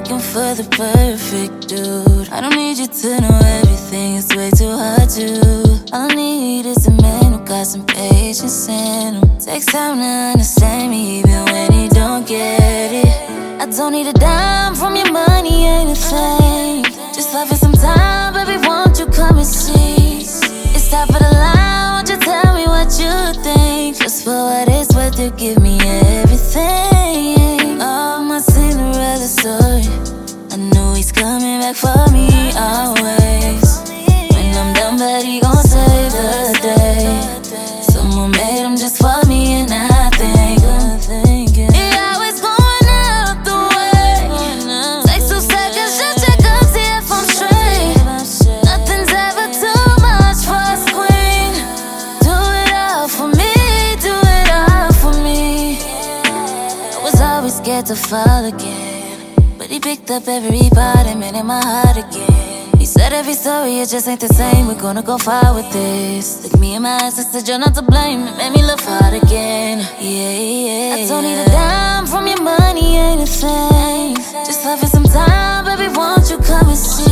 looking for the perfect dude. I don't need you to know everything, it's way too hard to. All I need is a man who got some patience in him. Takes time to understand me even when he don't get it. I don't need a dime from your money, ain't a thing. Just loving some time, baby, won't you come and see? It's top of the line, won't you tell me what you think? Just for what it's worth, you give me everything. Oh, my Cinderella story, I know he's coming back for me always. When I'm done, but he gon' save the day. Someone made him just for me, and I think he always going out the way. Take 2 seconds, just check up, see if I'm straight. Nothing's ever too much for us, queen. Do it all for me, do it all for me. I was always scared to fall again, but he picked up every part and made it my heart again. He said every story, it just ain't the same. We're gonna go far with this. Look me in my eyes and said you're not to blame. It made me love hard again. Yeah. I don't need a dime from your money, ain't a thing. Just loving some time, baby, won't you come and see?